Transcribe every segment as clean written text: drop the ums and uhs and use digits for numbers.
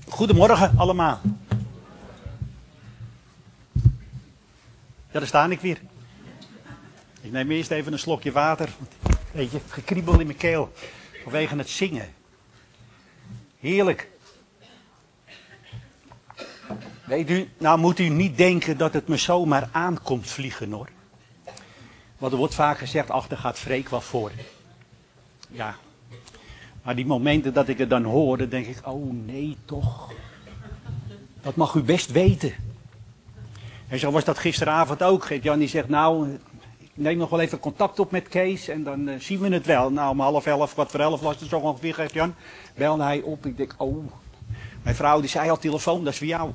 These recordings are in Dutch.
Goedemorgen allemaal. Ja, daar sta ik weer. Ik neem eerst even een slokje water. Een beetje gekriebel in mijn keel. Vanwege het zingen. Heerlijk. Weet u, nou moet u niet denken dat het me zomaar aankomt vliegen hoor. Want er wordt vaak gezegd, ach, daar gaat Freek wel voor. Ja. Maar die momenten dat ik het dan hoor, dan denk ik, oh nee toch. Dat mag u best weten. En zo was dat gisteravond ook. Geert-Jan die zegt, nou, ik neem nog wel even contact op met Kees en dan zien we het wel. Nou, om 10:30, 11:15 was het zo ongeveer, Geert-Jan. Belde hij op, ik denk, oh. Mijn vrouw die zei al, telefoon, dat is voor jou.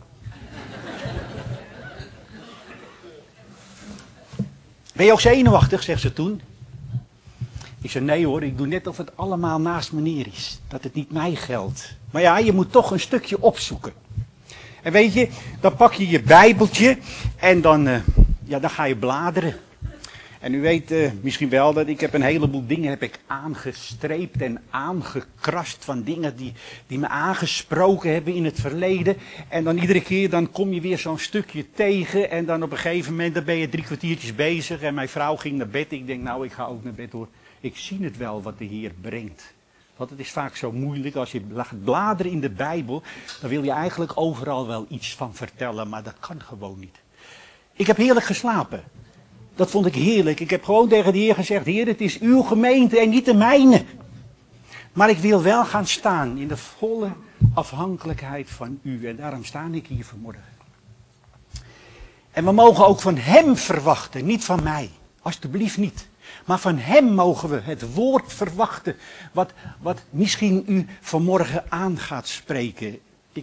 Ben je ook zenuwachtig, zegt ze toen. Ik zei, nee hoor, ik doe net of het allemaal naast meneer is. Dat het niet mij geldt. Maar ja, je moet toch een stukje opzoeken. En weet je, dan pak je je bijbeltje en dan ga je bladeren. En u weet misschien wel dat ik heb een heleboel dingen heb ik aangestreept en aangekrast van dingen die me aangesproken hebben in het verleden. En dan iedere keer dan kom je weer zo'n stukje tegen en dan op een gegeven moment dan ben je 3 kwartiertjes bezig en mijn vrouw ging naar bed. Ik denk nou ik ga ook naar bed hoor. Ik zie het wel wat de Heer brengt. Want het is vaak zo moeilijk als je gaat bladeren in de Bijbel. Dan wil je eigenlijk overal wel iets van vertellen, maar dat kan gewoon niet. Ik heb heerlijk geslapen. Dat vond ik heerlijk. Ik heb gewoon tegen de Heer gezegd, Heer, het is uw gemeente en niet de mijne. Maar ik wil wel gaan staan in de volle afhankelijkheid van u. En daarom sta ik hier vanmorgen. En we mogen ook van hem verwachten, niet van mij. Alsjeblieft niet. Maar van hem mogen we het woord verwachten. Wat misschien u vanmorgen aan gaat spreken.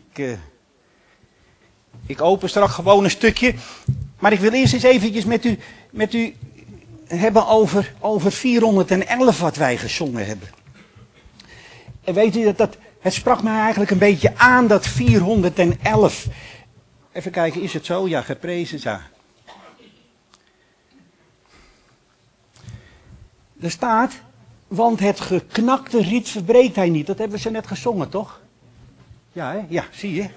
Ik open straks gewoon een stukje. Maar ik wil eerst eens eventjes met u hebben over 411 wat wij gezongen hebben. En weet u, het sprak mij eigenlijk een beetje aan, dat 411. Even kijken, is het zo? Ja, geprezen, ja. Er staat, want het geknakte riet verbreekt hij niet. Dat hebben ze net gezongen, toch? Ja, hè? Ja, zie je.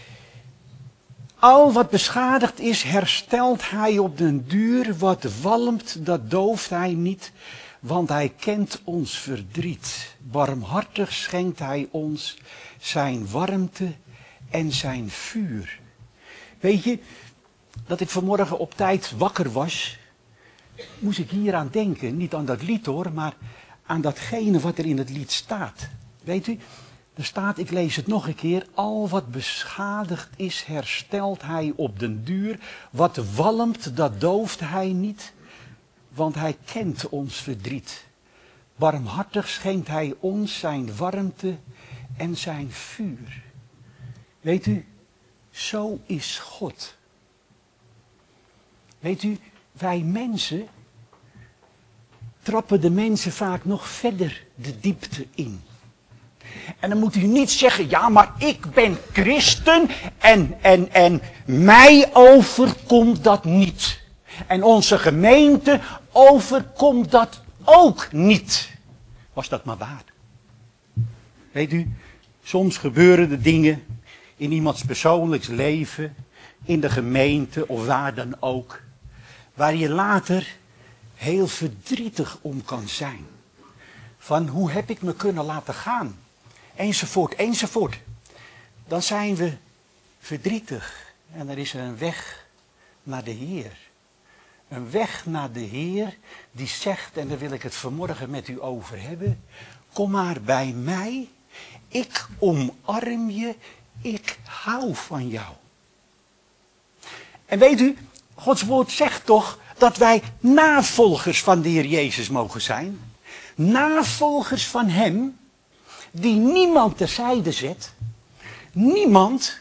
Al wat beschadigd is, herstelt hij op den duur. Wat walmt, dat dooft hij niet. Want hij kent ons verdriet. Barmhartig schenkt hij ons zijn warmte en zijn vuur. Weet je, dat ik vanmorgen op tijd wakker was, moest ik hier aan denken. Niet aan dat lied hoor, maar aan datgene wat er in het lied staat. Weet u, er staat, ik lees het nog een keer, al wat beschadigd is, herstelt hij op den duur. Wat walmt, dat dooft hij niet, want hij kent ons verdriet. Barmhartig schenkt hij ons zijn warmte en zijn vuur. Weet u, zo is God. Weet u, wij mensen trappen de mensen vaak nog verder de diepte in. En dan moet u niet zeggen, ja maar ik ben christen en mij overkomt dat niet. En onze gemeente overkomt dat ook niet. Was dat maar waar. Weet u, soms gebeuren er dingen in iemands persoonlijks leven, in de gemeente of waar dan ook, waar je later heel verdrietig om kan zijn. Van hoe heb ik me kunnen laten gaan? Enzovoort, enzovoort. Dan zijn we verdrietig. En er is een weg naar de Heer. Een weg naar de Heer die zegt, en daar wil ik het vanmorgen met u over hebben. Kom maar bij mij. Ik omarm je. Ik hou van jou. En weet u, Gods woord zegt toch dat wij navolgers van de Heer Jezus mogen zijn. Navolgers van hem. Die niemand terzijde zet. Niemand.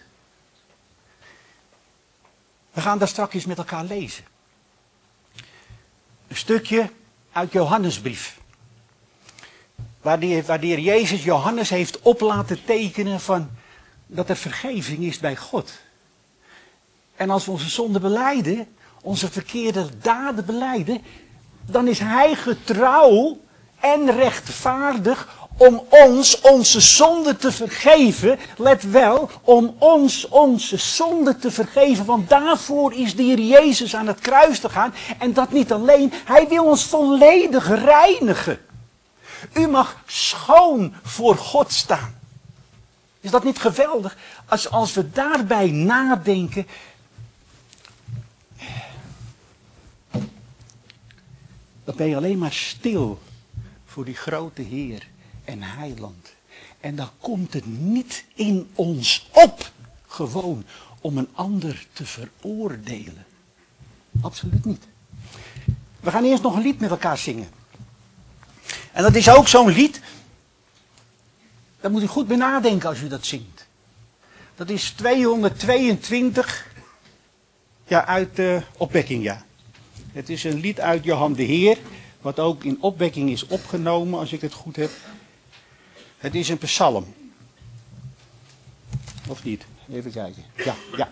We gaan daar straks eens met elkaar lezen. Een stukje uit Johannesbrief. Waar de Heer Jezus Johannes heeft op laten tekenen van dat er vergeving is bij God. En als we onze zonde belijden, onze verkeerde daden belijden, dan is hij getrouw en rechtvaardig om ons onze zonde te vergeven. Let wel, om ons onze zonde te vergeven. Want daarvoor is de Heer Jezus aan het kruis gegaan. En dat niet alleen, Hij wil ons volledig reinigen. U mag schoon voor God staan. Is dat niet geweldig? Als we daarbij nadenken. Dan ben je alleen maar stil voor die grote Heer en Heiland. En dan komt het niet in ons op, gewoon, om een ander te veroordelen. Absoluut niet. We gaan eerst nog een lied met elkaar zingen. En dat is ook zo'n lied. Daar moet u goed bij nadenken als u dat zingt. Dat is 222. Ja, uit de opwekking, ja. Het is een lied uit Johan de Heer. Wat ook in opwekking is opgenomen, als ik het goed heb. Het is een psalm. Of niet? Even kijken. Ja, ja.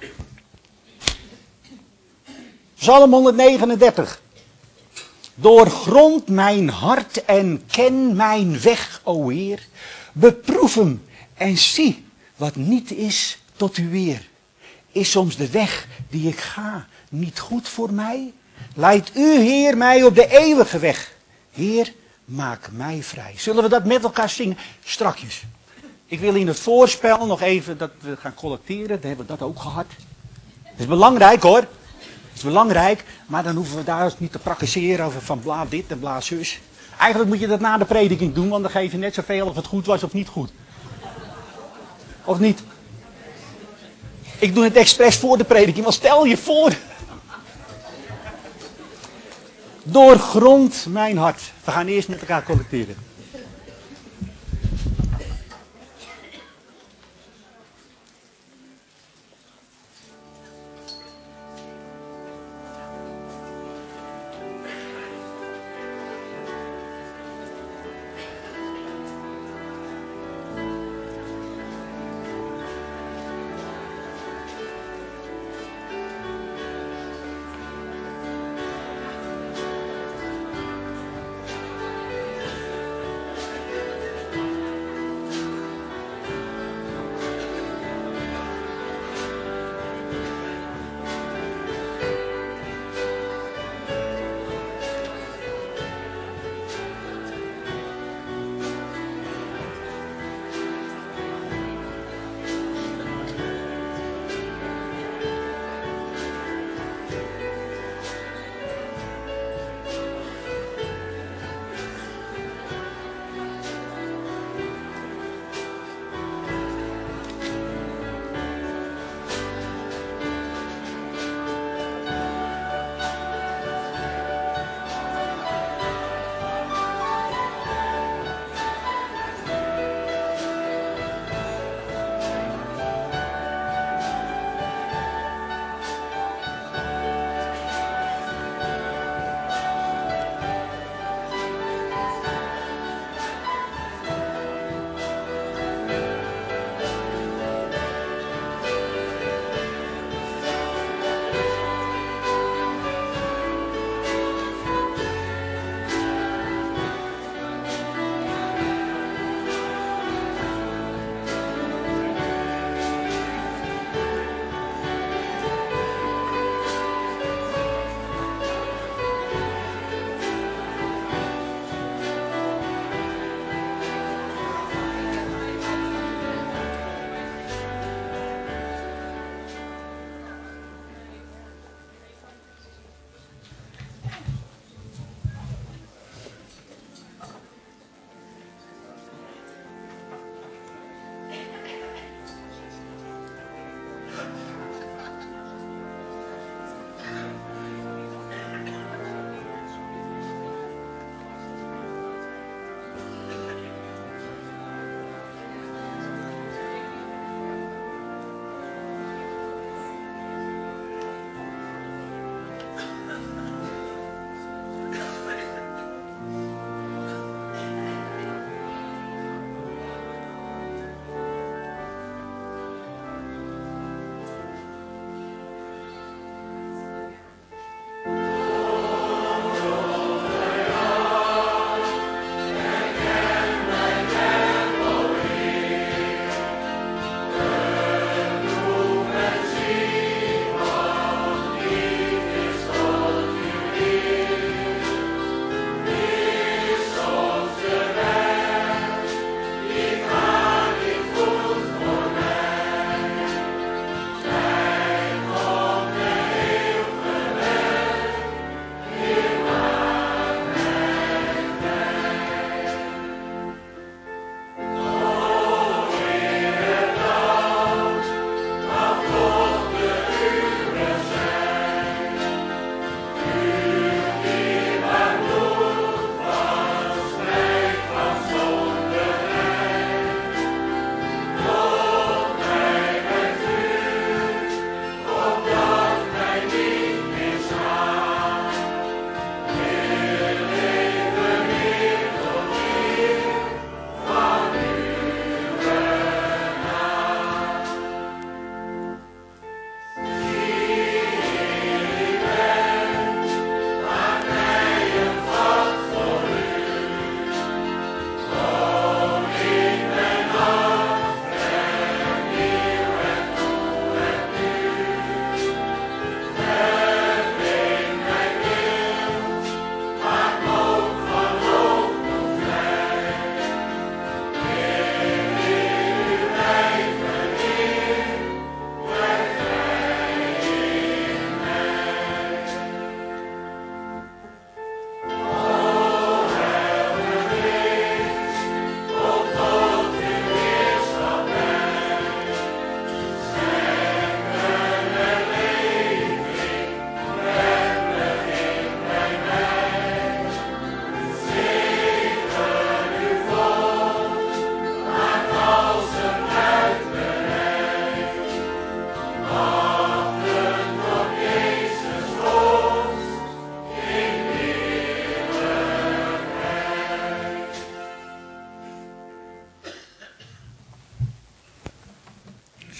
Psalm 139. Doorgrond mijn hart en ken mijn weg, o Heer. Beproef hem en zie wat niet is tot uw weer. Is soms de weg die ik ga niet goed voor mij? Leidt u, Heer, mij op de eeuwige weg. Heer, maak mij vrij. Zullen we dat met elkaar zingen? Strakjes. Ik wil in het voorspel nog even dat we gaan collecteren. Dan hebben we dat ook gehad. Dat is belangrijk hoor. Dat is belangrijk. Maar dan hoeven we daar niet te praktiseren over van bla dit en bla zus. Eigenlijk moet je dat na de prediking doen. Want dan geef je net zoveel of het goed was of niet goed. Of niet? Ik doe het expres voor de prediking. Want stel je voor. Doorgrond mijn hart. We gaan eerst met elkaar collecteren.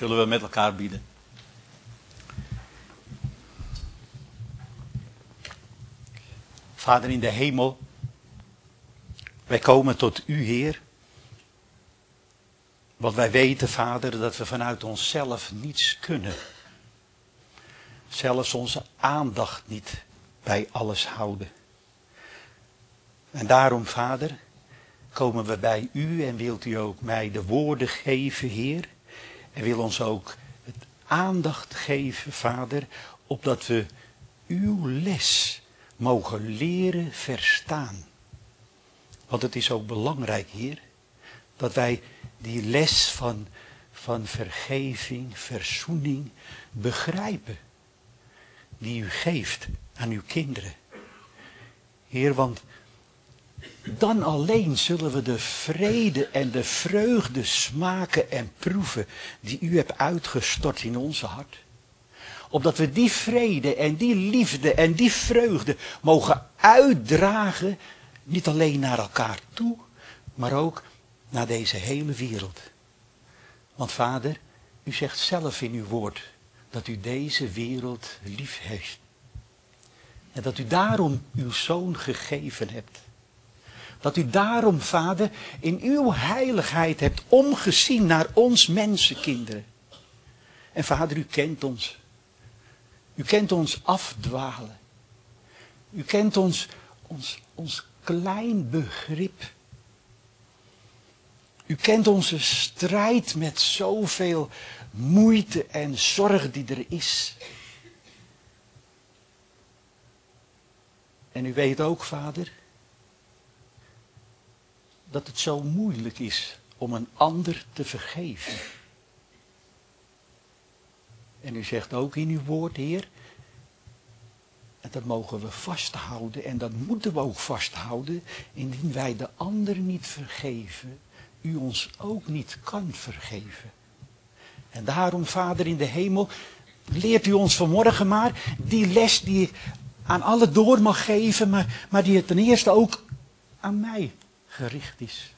Zullen we met elkaar bidden. Vader in de hemel, wij komen tot u, Heer. Want wij weten, Vader, dat we vanuit onszelf niets kunnen. Zelfs onze aandacht niet bij alles houden. En daarom, Vader, komen we bij u en wilt u ook mij de woorden geven, Heer. En wil ons ook het aandacht geven, Vader, opdat we uw les mogen leren verstaan. Want het is ook belangrijk, Heer, dat wij die les van vergeving, verzoening begrijpen. Die u geeft aan uw kinderen. Heer, want dan alleen zullen we de vrede en de vreugde smaken en proeven die u hebt uitgestort in onze hart. Opdat we die vrede en die liefde en die vreugde mogen uitdragen, niet alleen naar elkaar toe, maar ook naar deze hele wereld. Want Vader, u zegt zelf in uw woord dat u deze wereld lief heeft. En dat u daarom uw zoon gegeven hebt. Dat u daarom, Vader, in uw heiligheid hebt omgezien naar ons mensenkinderen. En Vader, u kent ons. U kent ons afdwalen. U kent ons klein begrip. U kent onze strijd met zoveel moeite en zorg die er is. En u weet ook, Vader, dat het zo moeilijk is om een ander te vergeven. En u zegt ook in uw woord, Heer, en dat mogen we vasthouden en dat moeten we ook vasthouden, indien wij de ander niet vergeven, u ons ook niet kan vergeven. En daarom, Vader in de hemel, leert u ons vanmorgen maar die les die ik aan alle door mag geven, maar die ten eerste ook aan mij gericht is.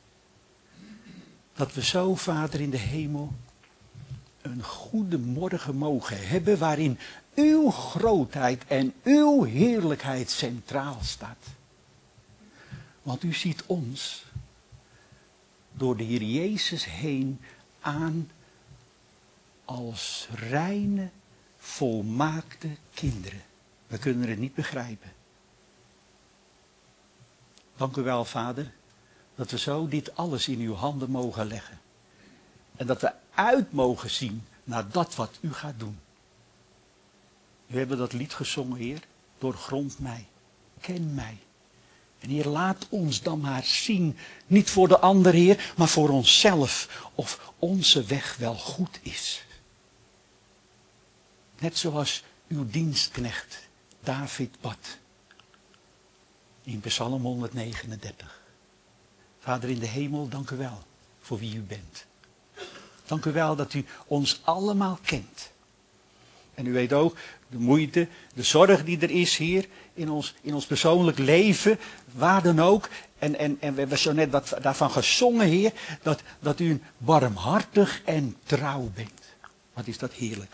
Dat we zo, Vader in de hemel, een goede morgen mogen hebben waarin uw grootheid en uw heerlijkheid centraal staat. Want u ziet ons door de Heer Jezus heen aan als reine, volmaakte kinderen. We kunnen het niet begrijpen. Dank u wel, Vader, dat we zo dit alles in uw handen mogen leggen. En dat we uit mogen zien naar dat wat u gaat doen. We hebben dat lied gezongen, Heer. Doorgrond mij, ken mij. En Heer, laat ons dan maar zien, niet voor de ander, Heer, maar voor onszelf, of onze weg wel goed is. Net zoals uw dienstknecht David bad in Psalm 139. Vader in de hemel, dank u wel voor wie u bent. Dank u wel dat u ons allemaal kent. En u weet ook de moeite, de zorg die er is hier in ons persoonlijk leven, waar dan ook. En we hebben zo net daarvan gezongen, Heer, dat u barmhartig en trouw bent. Wat is dat heerlijk.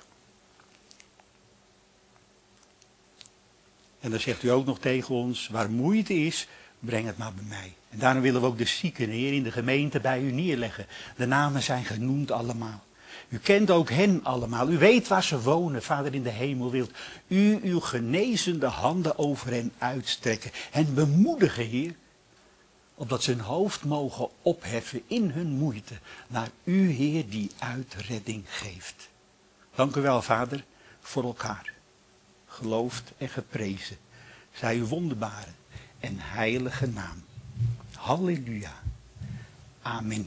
En dan zegt u ook nog tegen ons, waar moeite is, breng het maar bij mij. En daarom willen we ook de zieken, Heer, in de gemeente bij u neerleggen. De namen zijn genoemd allemaal. U kent ook hen allemaal. U weet waar ze wonen. Vader in de hemel, wilt u uw genezende handen over hen uitstrekken. En bemoedigen, Heer, opdat ze hun hoofd mogen opheffen in hun moeite. Naar u, Heer, die uitredding geeft. Dank u wel, Vader, voor elkaar. Geloofd en geprezen zij uw wonderbare en heilige naam. Halleluja. Amen.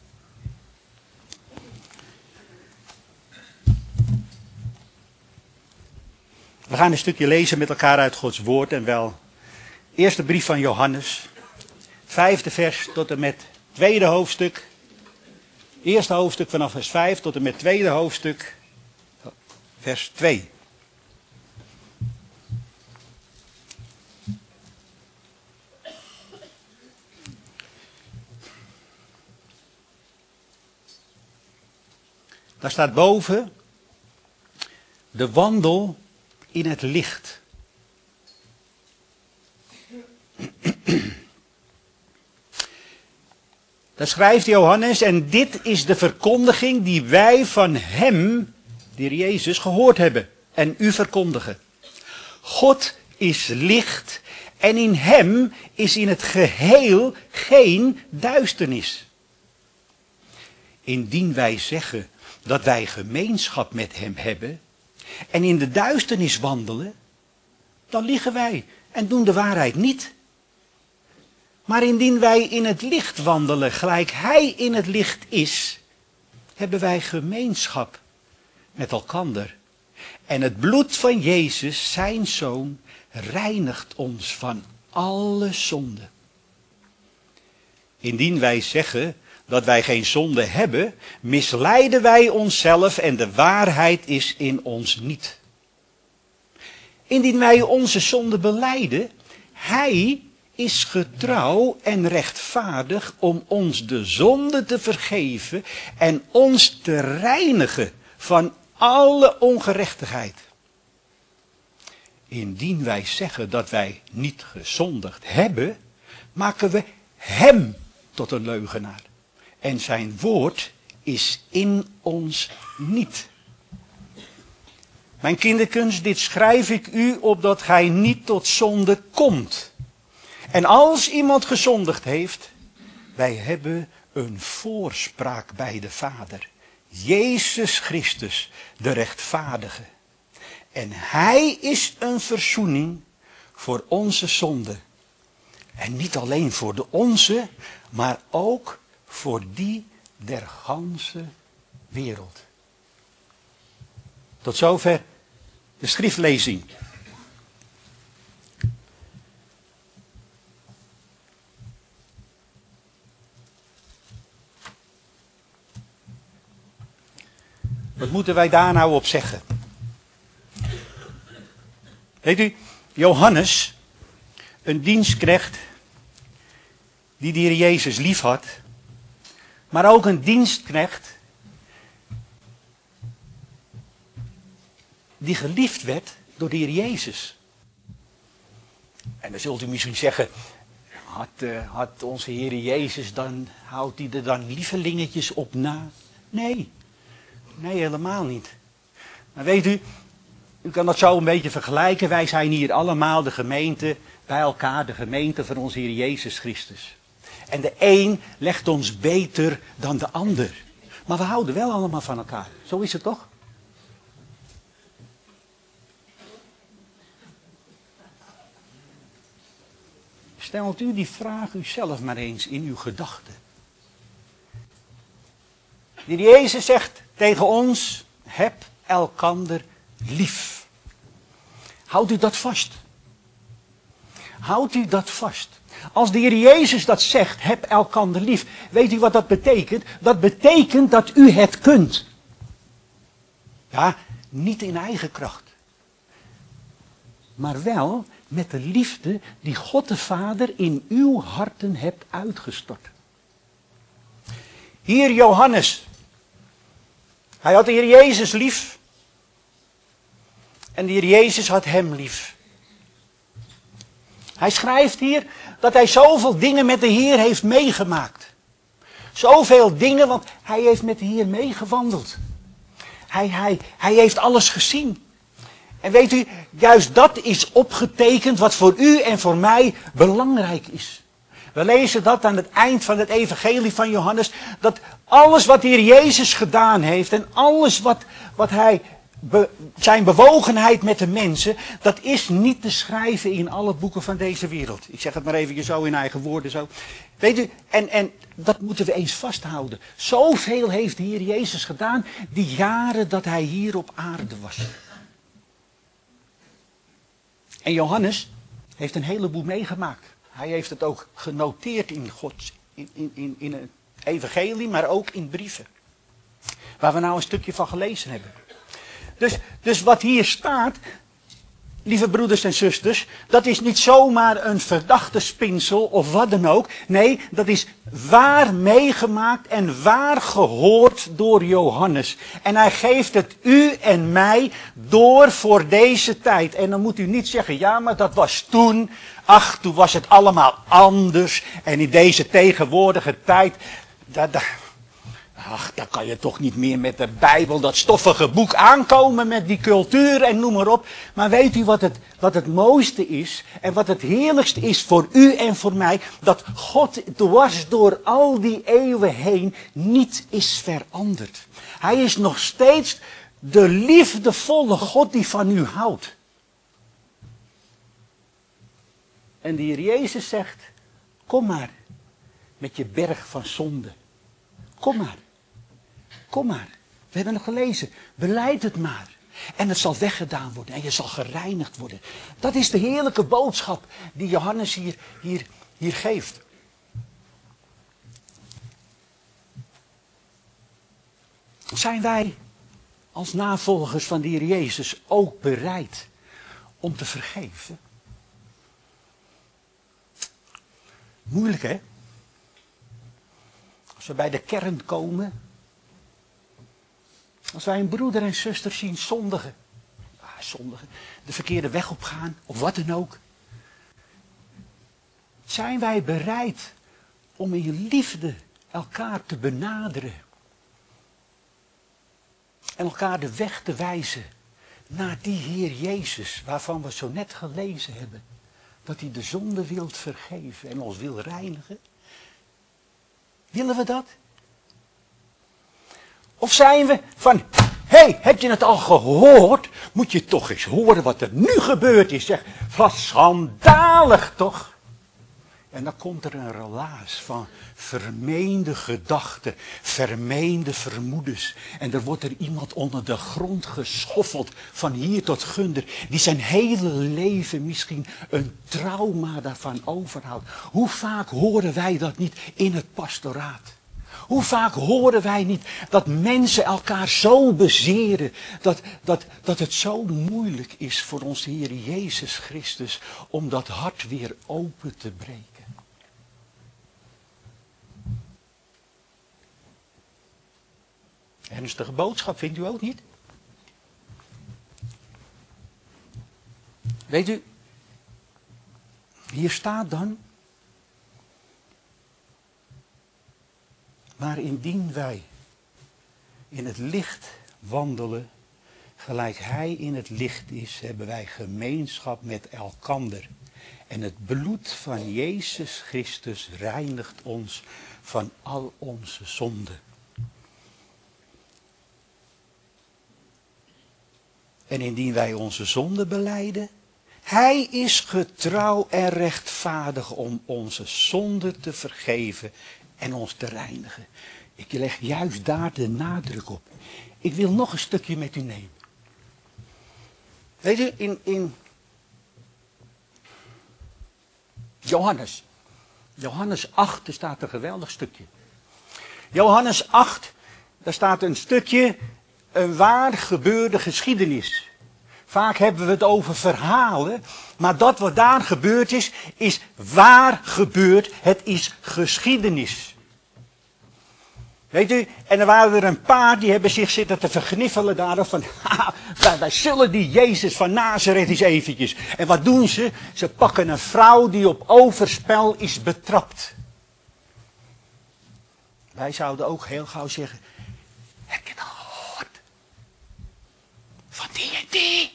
We gaan een stukje lezen met elkaar uit Gods woord en wel. Eerste brief van Johannes, 5e vers tot en met 2e hoofdstuk. Eerste hoofdstuk vanaf vers 5 tot en met 2e hoofdstuk, vers 2. Daar staat boven de wandel in het licht. Daar schrijft Johannes, en dit is de verkondiging die wij van hem, die Heer Jezus, gehoord hebben en u verkondigen. God is licht en in hem is in het geheel geen duisternis. Indien wij zeggen dat wij gemeenschap met hem hebben en in de duisternis wandelen, dan liegen wij en doen de waarheid niet. Maar indien wij in het licht wandelen, gelijk hij in het licht is, hebben wij gemeenschap met elkander. En het bloed van Jezus, zijn Zoon, reinigt ons van alle zonde. Indien wij zeggen dat wij geen zonde hebben, misleiden wij onszelf en de waarheid is in ons niet. Indien wij onze zonde belijden, hij is getrouw en rechtvaardig om ons de zonde te vergeven en ons te reinigen van alle ongerechtigheid. Indien wij zeggen dat wij niet gezondigd hebben, maken we hem tot een leugenaar. En zijn woord is in ons niet. Mijn kinderkens, dit schrijf ik u opdat gij niet tot zonde komt. En als iemand gezondigd heeft, wij hebben een voorspraak bij de Vader. Jezus Christus, de rechtvaardige. En hij is een verzoening voor onze zonde. En niet alleen voor de onze, maar ook voor die der ganse wereld. Tot zover de schriftlezing. Wat moeten wij daar nou op zeggen? Weet u, Johannes, een dienstknecht die de Heer Jezus lief had, maar ook een dienstknecht die geliefd werd door de Heer Jezus. En dan zult u misschien zeggen, had onze Heer Jezus dan, houdt hij er dan lievelingetjes op na? Nee, helemaal niet. Maar weet u, u kan dat zo een beetje vergelijken. Wij zijn hier allemaal de gemeente bij elkaar, de gemeente van onze Heer Jezus Christus. En de een legt ons beter dan de ander. Maar we houden wel allemaal van elkaar. Zo is het toch? Stelt u die vraag uzelf maar eens in uw gedachten. De Heer Jezus zegt tegen ons, heb elkander lief. Houdt u dat vast? Houdt u dat vast? Als de Heer Jezus dat zegt, heb elkander lief. Weet u wat dat betekent? Dat betekent dat u het kunt. Ja, niet in eigen kracht. Maar wel met de liefde die God de Vader in uw harten hebt uitgestort. Hier Johannes. Hij had de Heer Jezus lief. En de Heer Jezus had hem lief. Hij schrijft hier dat hij zoveel dingen met de Heer heeft meegemaakt. Zoveel dingen, want hij heeft met de Heer meegewandeld. Hij heeft alles gezien. En weet u, juist dat is opgetekend wat voor u en voor mij belangrijk is. We lezen dat aan het eind van het evangelie van Johannes. Dat alles wat de Heer Jezus gedaan heeft en alles wat hij, zijn bewogenheid met de mensen, dat is niet te schrijven in alle boeken van deze wereld. Ik zeg het maar even zo in eigen woorden zo. Weet u, en dat moeten we eens vasthouden. Zoveel heeft de Heer Jezus gedaan die jaren dat hij hier op aarde was. En Johannes heeft een heleboel meegemaakt. Hij heeft het ook genoteerd in in het evangelie, maar ook in brieven. Waar we nou een stukje van gelezen hebben. Dus wat hier staat, lieve broeders en zusters, dat is niet zomaar een verdachte spinsel of wat dan ook. Nee, dat is waar meegemaakt en waar gehoord door Johannes. En hij geeft het u en mij door voor deze tijd. En dan moet u niet zeggen, ja, maar dat was toen. Ach, toen was het allemaal anders. En in deze tegenwoordige tijd, ach, dan kan je toch niet meer met de Bijbel, dat stoffige boek, aankomen met die cultuur en noem maar op. Maar weet u wat het mooiste is en wat het heerlijkste is voor u en voor mij? Dat God dwars door al die eeuwen heen niet is veranderd. Hij is nog steeds de liefdevolle God die van u houdt. En de Heer Jezus zegt, kom maar met je berg van zonde. Kom maar. Kom maar. We hebben nog gelezen. Belijd het maar. En het zal weggedaan worden. En je zal gereinigd worden. Dat is de heerlijke boodschap die Johannes hier geeft. Zijn wij als navolgers van de Heer Jezus ook bereid om te vergeven? Moeilijk, hè? Als we bij de kern komen. Als wij een broeder en zuster zien zondigen. Zondigen. De verkeerde weg opgaan. Of wat dan ook. Zijn wij bereid om in liefde elkaar te benaderen. En elkaar de weg te wijzen naar die Heer Jezus, waarvan we zo net gelezen hebben. Dat hij de zonde wil vergeven en ons wil reinigen. Willen we dat? Of zijn we van, hé, heb je het al gehoord? Moet je toch eens horen wat er nu gebeurd is. Zeg, wat schandalig toch? En dan komt er een relaas van vermeende gedachten, vermeende vermoedens. En er wordt er iemand onder de grond geschoffeld, van hier tot gunder, die zijn hele leven misschien een trauma daarvan overhoudt. Hoe vaak horen wij dat niet in het pastoraat? Hoe vaak horen wij niet dat mensen elkaar zo bezeren, dat het zo moeilijk is voor onze Heer Jezus Christus om dat hart weer open te breken. Ernstige boodschap, vindt u ook niet? Weet u, hier staat dan, maar indien wij in het licht wandelen, gelijk Hij in het licht is, hebben wij gemeenschap met elkander. En het bloed van Jezus Christus reinigt ons van al onze zonden. En indien wij onze zonden belijden, Hij is getrouw en rechtvaardig om onze zonden te vergeven en ons te reinigen. Ik leg juist daar de nadruk op. Ik wil nog een stukje met u nemen. Weet u, in Johannes 8, er staat een geweldig stukje. Johannes 8, daar staat een stukje, een waar gebeurde geschiedenis. Vaak hebben we het over verhalen, maar dat wat daar gebeurd is waar gebeurd. Het is geschiedenis. Weet u, en er waren er een paar die hebben zich zitten te vergniffelen daarop van, wij zullen die Jezus van Nazareth eens eventjes. En wat doen ze? Ze pakken een vrouw die op overspel is betrapt. Wij zouden ook heel gauw zeggen, heb je het al gehoord? Van die en die.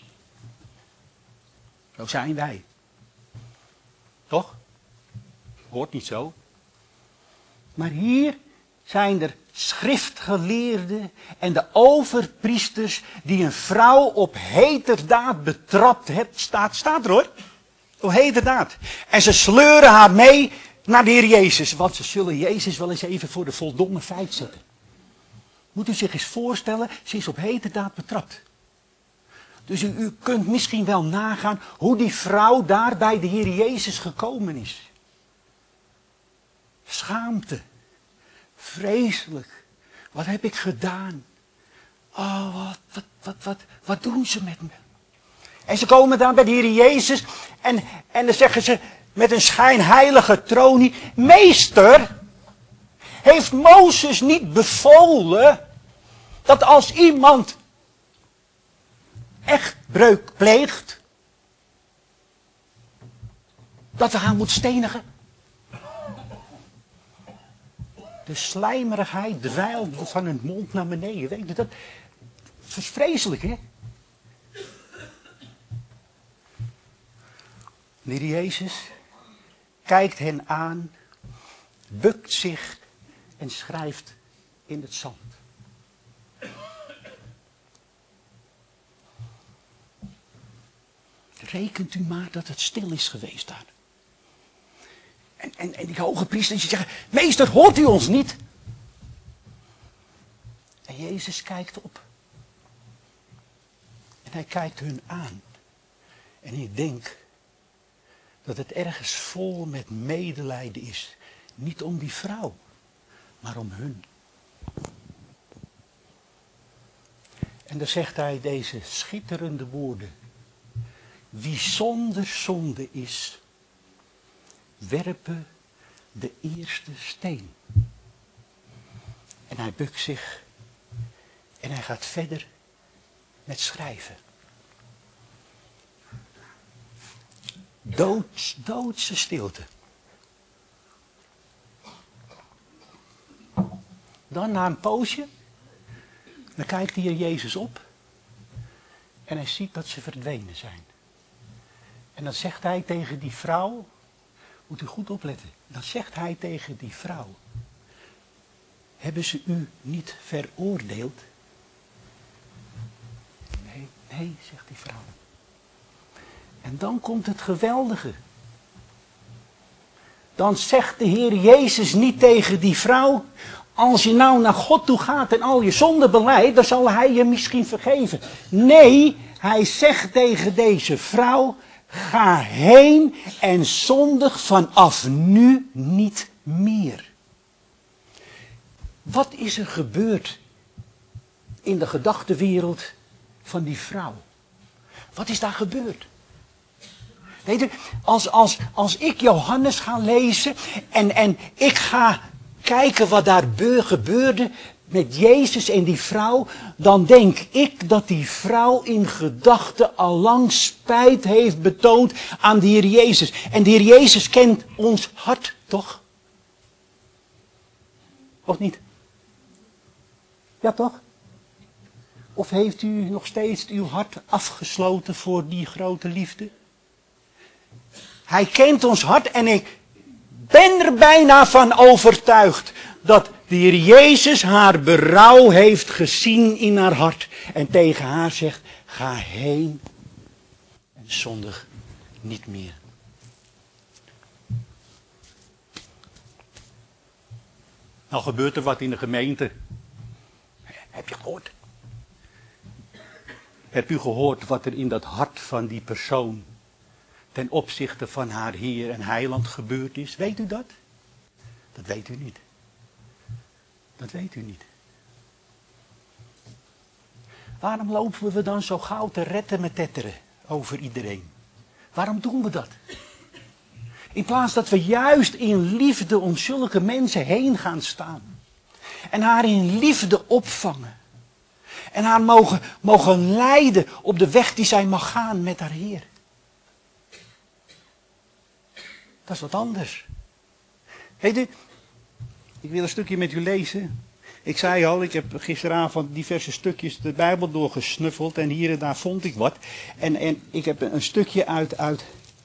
Zo zijn wij. Toch? Hoort niet zo. Maar hier zijn er schriftgeleerden en de overpriesters die een vrouw op heterdaad betrapt hebben. Staat er hoor. Op heterdaad. En ze sleuren haar mee naar de Heer Jezus. Want ze zullen Jezus wel eens even voor de voldongen feit zetten. Moet u zich eens voorstellen, ze is op heterdaad betrapt. Dus u kunt misschien wel nagaan hoe die vrouw daar bij de Heer Jezus gekomen is. Schaamte. Vreselijk. Wat heb ik gedaan? Oh, wat doen ze met me? En ze komen dan bij de Heer Jezus en dan zeggen ze met een schijnheilige tronie: Meester, heeft Mozes niet bevolen dat als iemand echtbreuk pleegt, dat we haar moet stenigen? De slijmerigheid dwijlt van hun mond naar beneden. Weet je, dat is vreselijk, hè? De Heer Jezus kijkt hen aan, bukt zich en schrijft in het zand. Rekent u maar dat het stil is geweest daar. En die hoge priesters die zeggen: Meester, hoort u ons niet? En Jezus kijkt op. En hij kijkt hun aan. En ik denk dat het ergens vol met medelijden is. Niet om die vrouw, maar om hun. En dan zegt hij deze schitterende woorden: wie zonder zonde is, werpen de eerste steen. En hij bukt zich en hij gaat verder met schrijven. Doodse stilte. Dan na een poosje, dan kijkt de Heer Jezus op en hij ziet dat ze verdwenen zijn. En dan zegt hij tegen die vrouw, moet u goed opletten, dan zegt hij tegen die vrouw: hebben ze u niet veroordeeld? Nee, zegt die vrouw. En dan komt het geweldige. Dan zegt de Heer Jezus niet tegen die vrouw: als je nou naar God toe gaat en al je zonden belijdt, dan zal hij je misschien vergeven. Nee, hij zegt tegen deze vrouw: ga heen en zondig vanaf nu niet meer. Wat is er gebeurd in de gedachtenwereld van die vrouw? Wat is daar gebeurd? Weet u, als ik Johannes ga lezen en ik ga kijken wat daar gebeurde met Jezus en die vrouw, dan denk ik dat die vrouw in gedachten allang spijt heeft betoond aan de Heer Jezus. En de Heer Jezus kent ons hart, toch? Of niet? Ja, toch? Of heeft u nog steeds uw hart afgesloten voor die grote liefde? Hij kent ons hart en ik ben er bijna van overtuigd dat de Heer Jezus haar berouw heeft gezien in haar hart. En tegen haar zegt: ga heen en zondig niet meer. Nou gebeurt er wat in de gemeente. Heb je gehoord? Heb u gehoord wat er in dat hart van die persoon ten opzichte van haar Heer en Heiland gebeurd is? Weet u dat? Dat weet u niet. Dat weet u niet. Waarom lopen we dan zo gauw te retten met tetteren over iedereen? Waarom doen we dat? In plaats dat we juist in liefde om zulke mensen heen gaan staan. En haar in liefde opvangen. En haar mogen leiden op de weg die zij mag gaan met haar Heer. Dat is wat anders. Weet u, ik wil een stukje met u lezen. Ik zei al, ik heb gisteravond diverse stukjes de Bijbel doorgesnuffeld en hier en daar vond ik wat. En ik heb een stukje uit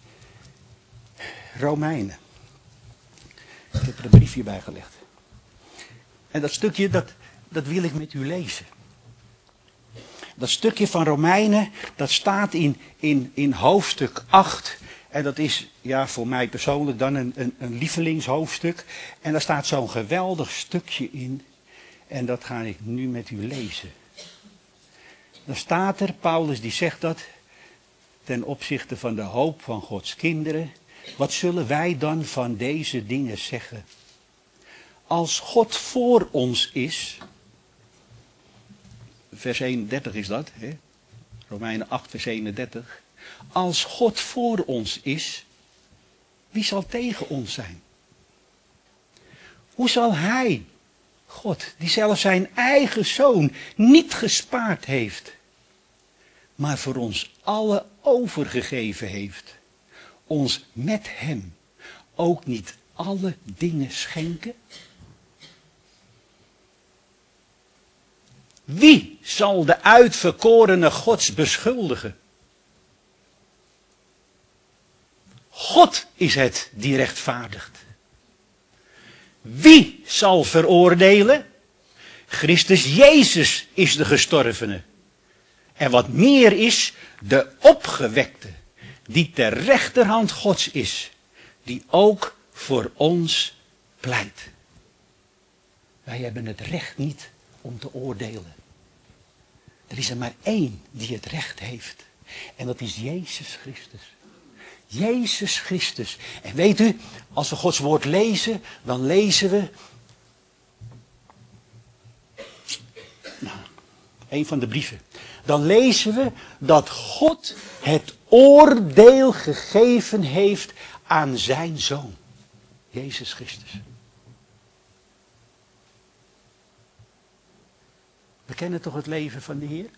Romeinen. Ik heb er een briefje bij gelegd. En dat stukje, dat wil ik met u lezen. Dat stukje van Romeinen, dat staat in hoofdstuk 8. En dat is, ja, voor mij persoonlijk dan een lievelingshoofdstuk. En daar staat zo'n geweldig stukje in. En dat ga ik nu met u lezen. Dan staat er, Paulus die zegt dat, ten opzichte van de hoop van Gods kinderen. Wat zullen wij dan van deze dingen zeggen? Als God voor ons is, vers 31 is dat, hè? Romeinen 8 vers 31. Als God voor ons is, wie zal tegen ons zijn? Hoe zal hij, God, die zelf zijn eigen zoon niet gespaard heeft, maar voor ons alle overgegeven heeft, ons met hem ook niet alle dingen schenken? Wie zal de uitverkorene Gods beschuldigen? God is het die rechtvaardigt. Wie zal veroordelen? Christus Jezus is de gestorvene. En wat meer is, de opgewekte, die ter rechterhand Gods is, die ook voor ons pleit. Wij hebben het recht niet om te oordelen. Er is er maar één die het recht heeft. En dat is Jezus Christus. Jezus Christus. En weet u, als we Gods woord lezen, dan lezen we een van de brieven. Dan lezen we dat God het oordeel gegeven heeft aan zijn Zoon. Jezus Christus. We kennen toch het leven van de Heer?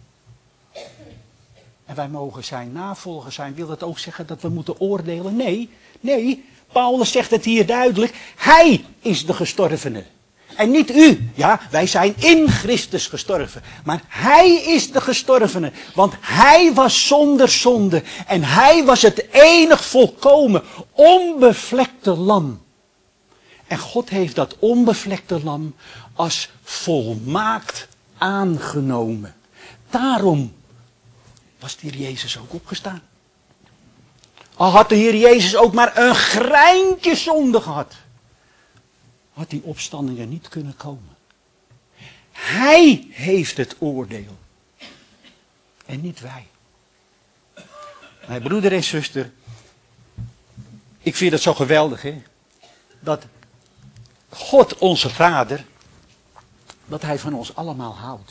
En wij mogen zijn navolger zijn. Wil dat ook zeggen dat we moeten oordelen? Nee. Paulus zegt het hier duidelijk. Hij is de gestorvene. En niet u. Ja, wij zijn in Christus gestorven. Maar hij is de gestorvene. Want hij was zonder zonde. En hij was het enig volkomen, onbevlekte lam. En God heeft dat onbevlekte lam als volmaakt aangenomen. Daarom was de Heer Jezus ook opgestaan. Al had de Heer Jezus ook maar een greintje zonde gehad, had die opstanding er niet kunnen komen. Hij heeft het oordeel. En niet wij. Mijn broeder en zuster, ik vind het zo geweldig, hè, dat God onze Vader, dat hij van ons allemaal houdt.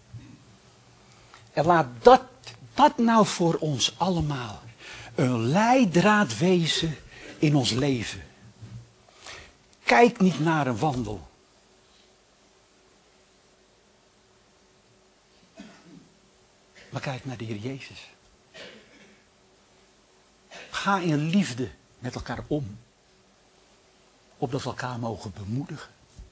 En laat dat nou voor ons allemaal een leidraad wezen in ons leven. Kijk niet naar een wandel. Maar kijk naar de Heer Jezus. Ga in liefde met elkaar om. Opdat we elkaar mogen bemoedigen.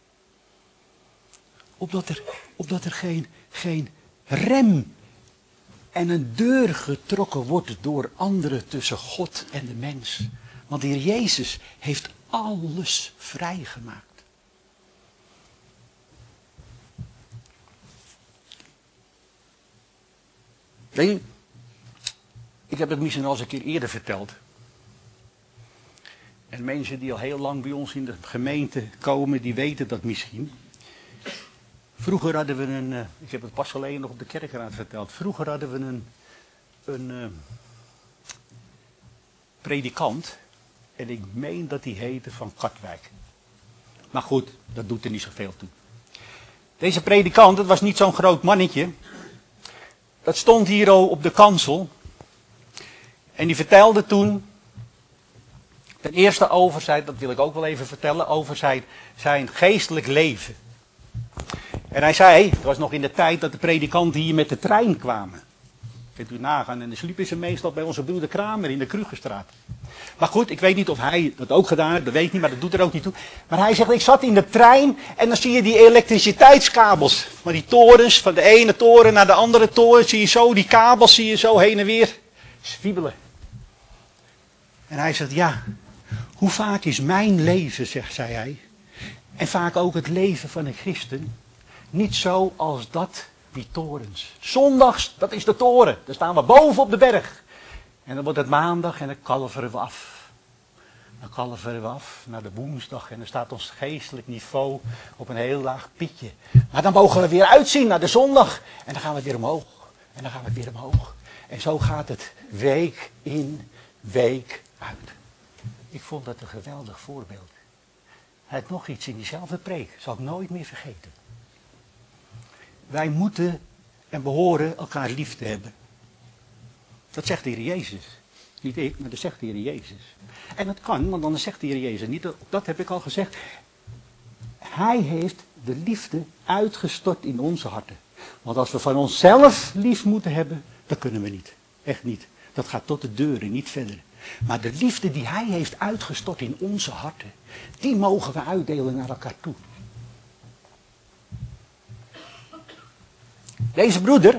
Opdat er geen rem en een deur getrokken wordt door anderen tussen God en de mens. Want de Heer Jezus heeft alles vrijgemaakt. Weet je, ik heb het misschien al eens een keer eerder verteld. En mensen die al heel lang bij ons in de gemeente komen, die weten dat misschien. Vroeger hadden we ik heb het pas geleden nog op de kerkraad verteld. Vroeger hadden we een predikant. En ik meen dat die heette Van Katwijk. Maar goed, dat doet er niet zoveel toe. Deze predikant, dat was niet zo'n groot mannetje. Dat stond hier op de kansel. En die vertelde toen, ten eerste over zijn, dat wil ik ook wel even vertellen, over zijn geestelijk leven. En hij zei, het was nog in de tijd dat de predikanten hier met de trein kwamen. Kunt u nagaan, en dan sliepen ze meestal bij onze broeder Kramer in de Krugerstraat. Maar goed, ik weet niet of hij dat ook gedaan heeft, dat weet ik niet, maar dat doet er ook niet toe. Maar hij zegt, ik zat in de trein en dan zie je die elektriciteitskabels. Van die torens, van de ene toren naar de andere toren, zie je zo, die kabels zie je zo heen en weer zwiebelen. En hij zegt, ja, hoe vaak is mijn leven, zei hij, en vaak ook het leven van een christen, niet zo als dat, die torens. Zondags, dat is de toren. Daar staan we boven op de berg. En dan wordt het maandag en dan kalveren we af. Dan kalveren we af naar de woensdag en dan staat ons geestelijk niveau op een heel laag pietje. Maar dan mogen we weer uitzien naar de zondag. En dan gaan we weer omhoog. En dan gaan we weer omhoog. En zo gaat het week in, week uit. Ik vond dat een geweldig voorbeeld. Hij had nog iets in diezelfde preek. Zal ik nooit meer vergeten. Wij moeten en behoren elkaar lief te hebben. Dat zegt de Heer Jezus. Niet ik, maar dat zegt de Heer Jezus. En dat kan, want anders zegt de Heer Jezus niet. Dat heb ik al gezegd. Hij heeft de liefde uitgestort in onze harten. Want als we van onszelf lief moeten hebben, dan kunnen we niet. Echt niet. Dat gaat tot de deuren, niet verder. Maar de liefde die hij heeft uitgestort in onze harten, die mogen we uitdelen naar elkaar toe. Deze broeder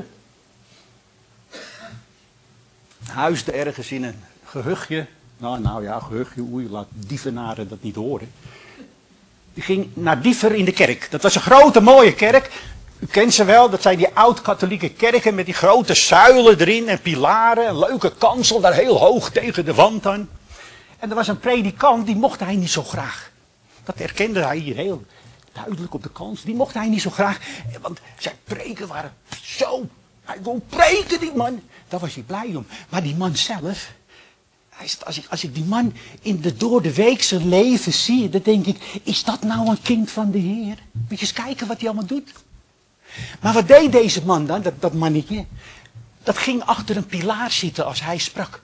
huisde ergens in een gehuchtje. Nou ja, gehuchtje, oei, laat dievenaren dat niet horen. Die ging naar Diever in de kerk. Dat was een grote mooie kerk. U kent ze wel, dat zijn die oud-katholieke kerken met die grote zuilen erin en pilaren. Een leuke kansel daar heel hoog tegen de wand aan. En er was een predikant, die mocht hij niet zo graag. Dat herkende hij hier heel duidelijk op de kansel. Die mocht hij niet zo graag, want zijn preken waren zo. Hij kon preken, die man. Daar was hij blij om. Maar die man zelf, als ik die man in de door de weekse leven zie, dan denk ik, is dat nou een kind van de Heer? Moet je eens kijken wat hij allemaal doet. Maar wat deed deze man dan, dat mannetje? Dat ging achter een pilaar zitten als hij sprak.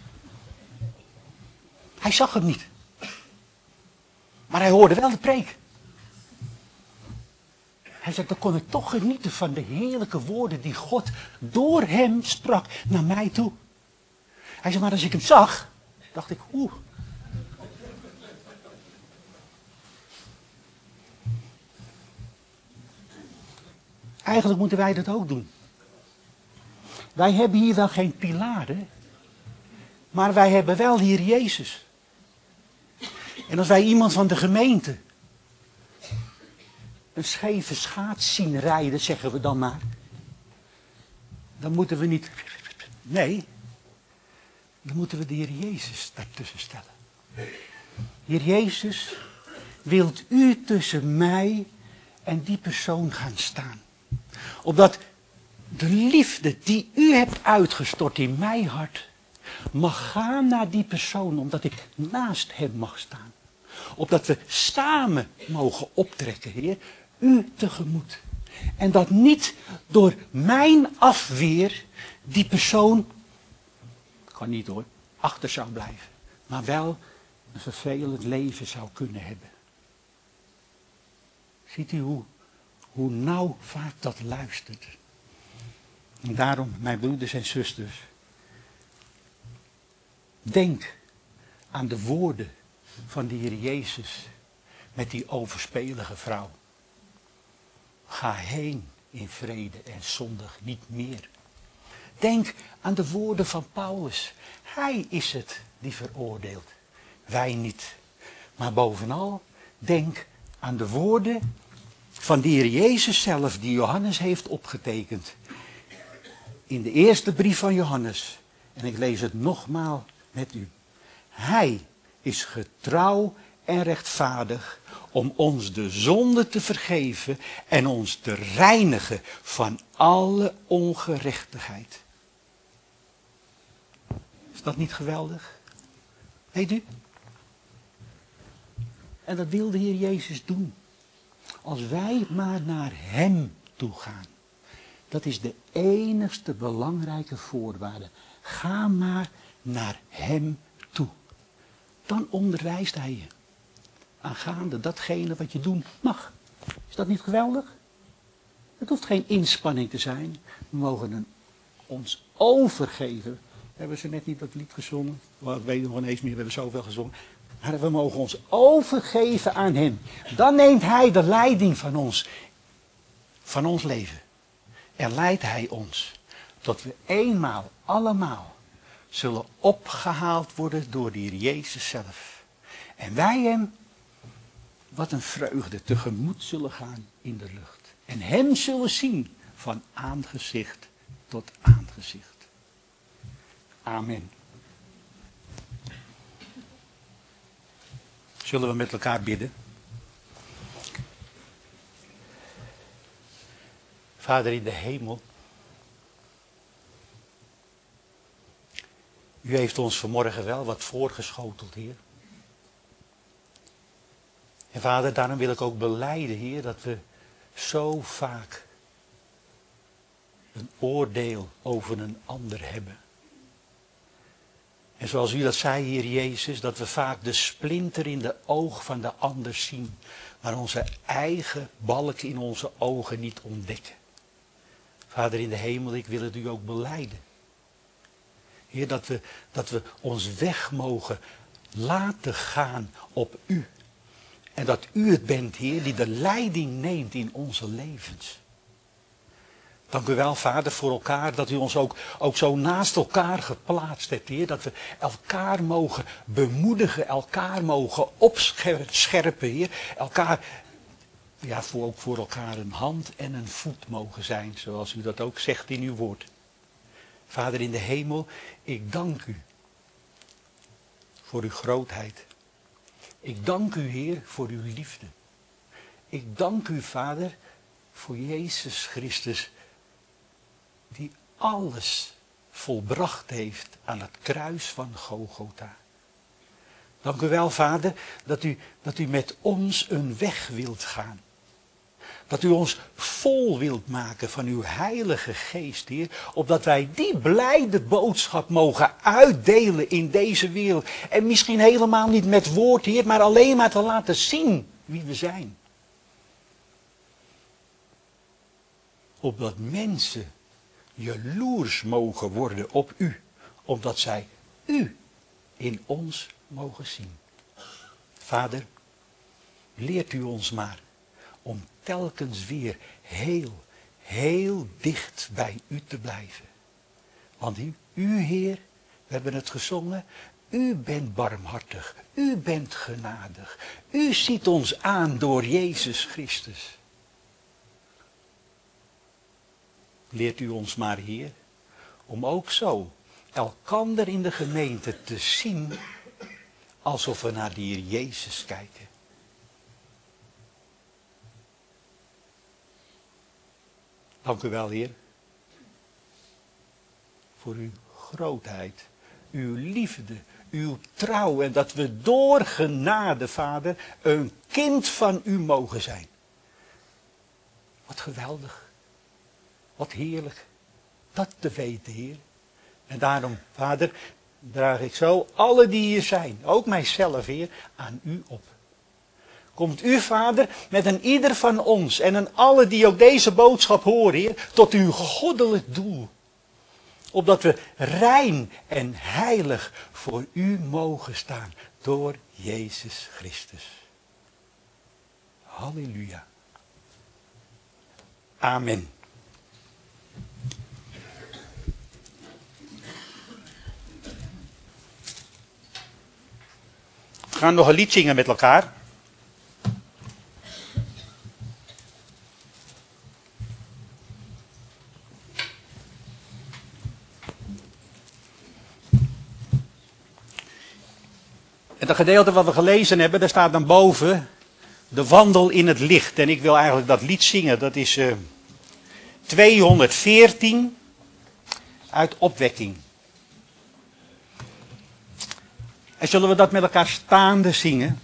Hij zag hem niet. Maar hij hoorde wel de preek. Hij zei, dan kon ik toch genieten van de heerlijke woorden die God door hem sprak naar mij toe. Hij zei, maar als ik hem zag, dacht ik, Eigenlijk moeten wij dat ook doen. Wij hebben hier wel geen pilaren, maar wij hebben wel hier Jezus. En als wij iemand van de gemeente een scheve schaats zien rijden, zeggen we dan maar, dan moeten we niet, nee, dan moeten we de Heer Jezus daartussen stellen. Heer Jezus, wilt u tussen mij en die persoon gaan staan? Opdat de liefde die u hebt uitgestort in mijn hart mag gaan naar die persoon, omdat ik naast hem mag staan. Opdat we samen mogen optrekken, Heer, u tegemoet. En dat niet door mijn afweer die persoon, kan niet hoor, achter zou blijven. Maar wel een vervelend leven zou kunnen hebben. Ziet u hoe nauw vaak dat luistert. En daarom, mijn broeders en zusters, denk aan de woorden van de Heer Jezus met die overspelige vrouw. Ga heen in vrede en zondig niet meer. Denk aan de woorden van Paulus. Hij is het die veroordeelt, wij niet. Maar bovenal, denk aan de woorden van de Heer Jezus zelf, die Johannes heeft opgetekend. In de eerste brief van Johannes. En ik lees het nogmaals met u. Hij is getrouw en rechtvaardig om ons de zonde te vergeven en ons te reinigen van alle ongerechtigheid. Is dat niet geweldig? Weet u? En dat wil de Heer Jezus doen. Als wij maar naar hem toe gaan. Dat is de enigste belangrijke voorwaarde. Ga maar naar hem toe. Dan onderwijst hij je. Aangaande datgene wat je doen mag. Is dat niet geweldig? Het hoeft geen inspanning te zijn. We mogen ons overgeven. Hebben ze net niet dat lied gezongen? Well, ik weet nog ineens meer, we hebben zoveel gezongen. Maar we mogen ons overgeven aan hem. Dan neemt hij de leiding van ons leven. En leidt hij ons tot we eenmaal allemaal zullen opgehaald worden door de Heer Jezus zelf. En wij hem, wat een vreugde, tegemoet zullen gaan in de lucht. En hem zullen zien van aangezicht tot aangezicht. Amen. Zullen we met elkaar bidden? Vader in de hemel. U heeft ons vanmorgen wel wat voorgeschoteld, Heer. En Vader, daarom wil ik ook belijden, Heer, dat we zo vaak een oordeel over een ander hebben. En zoals u dat zei, Heer Jezus, dat we vaak de splinter in de oog van de ander zien, maar onze eigen balk in onze ogen niet ontdekken. Vader in de hemel, ik wil het u ook belijden. Heer, dat we ons weg mogen laten gaan op u. En dat u het bent, Heer, die de leiding neemt in onze levens. Dank u wel, Vader, voor elkaar, dat u ons ook zo naast elkaar geplaatst hebt, Heer. Dat we elkaar mogen bemoedigen, elkaar mogen opscherpen, Heer. Elkaar, ja, ook voor elkaar een hand en een voet mogen zijn, zoals u dat ook zegt in uw woord. Vader in de hemel, ik dank u voor uw grootheid. Ik dank u, Heer, voor uw liefde. Ik dank u, Vader, voor Jezus Christus, die alles volbracht heeft aan het kruis van Golgotha. Dank u wel, Vader, dat u met ons een weg wilt gaan. Dat u ons vol wilt maken van uw heilige geest, Heer. Opdat wij die blijde boodschap mogen uitdelen in deze wereld. En misschien helemaal niet met woord, Heer, maar alleen maar te laten zien wie we zijn. Opdat mensen jaloers mogen worden op u. Omdat zij u in ons mogen zien. Vader, leert u ons maar om telkens weer heel dicht bij u te blijven. Want u, Heer, we hebben het gezongen, u bent barmhartig, u bent genadig. U ziet ons aan door Jezus Christus. Leert u ons maar, Heer, om ook zo elkander in de gemeente te zien alsof we naar de Heer Jezus kijken. Dank u wel, Heer, voor uw grootheid, uw liefde, uw trouw en dat we door genade, Vader, een kind van u mogen zijn. Wat geweldig, wat heerlijk, dat te weten, Heer. En daarom, Vader, draag ik zo alle die hier zijn, ook mijzelf, Heer, aan u op. Komt u, Vader, met een ieder van ons en een alle die ook deze boodschap horen, Heer, tot uw goddelijk doel. Opdat we rein en heilig voor u mogen staan door Jezus Christus. Halleluja. Amen. We gaan nog een lied zingen met elkaar. En dat gedeelte wat we gelezen hebben, daar staat dan boven de wandel in het licht. En ik wil eigenlijk dat lied zingen, dat is 214 uit Opwekking. En zullen we dat met elkaar staande zingen?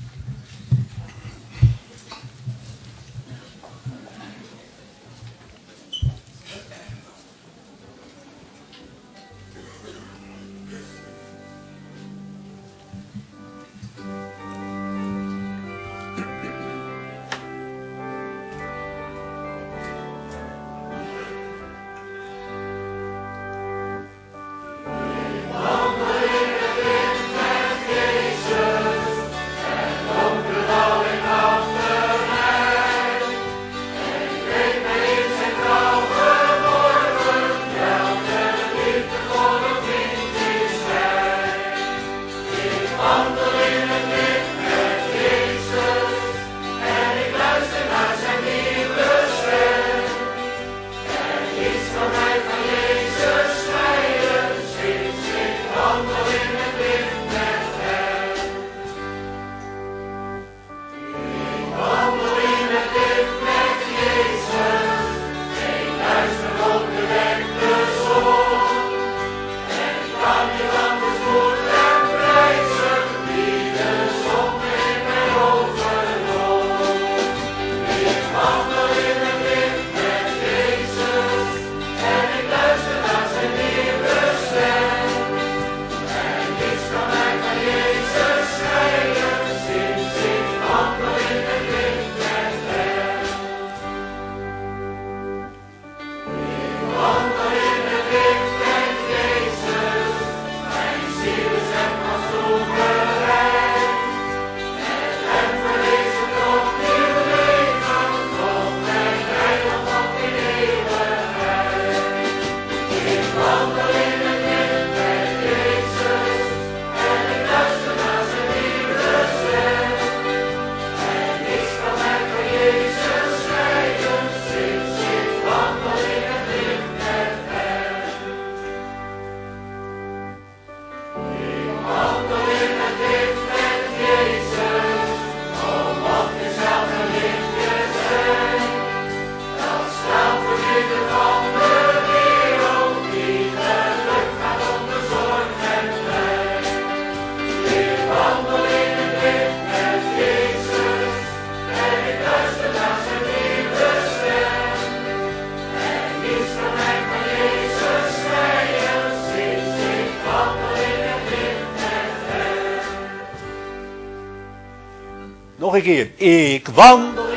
een keer. Ik wandel.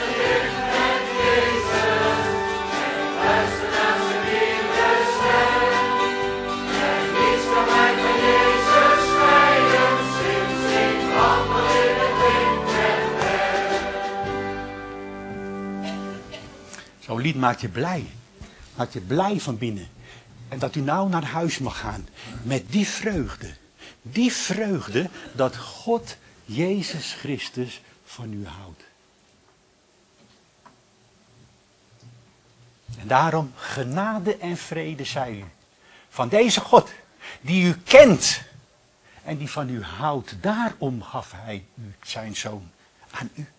Zo'n lied maakt je blij. Maakt je blij van binnen. En dat u nou naar huis mag gaan. Met die vreugde. Die vreugde dat God Jezus Christus van u houdt. En daarom genade en vrede zij u. Van deze God die u kent. En die van u houdt. Daarom gaf hij u zijn zoon aan u.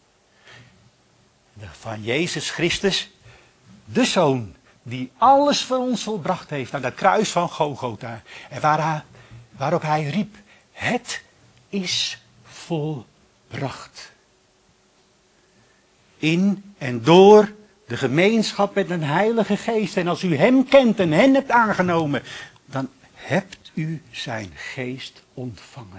Van Jezus Christus. De zoon die alles voor ons volbracht heeft aan dat kruis van Golgotha. En waarop hij riep, het is volbracht. In en door de gemeenschap met een Heilige Geest. En als u hem kent en hen hebt aangenomen, dan hebt u zijn geest ontvangen.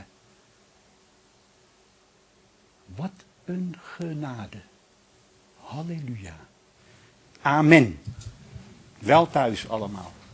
Wat een genade. Halleluja. Amen. Wel thuis allemaal.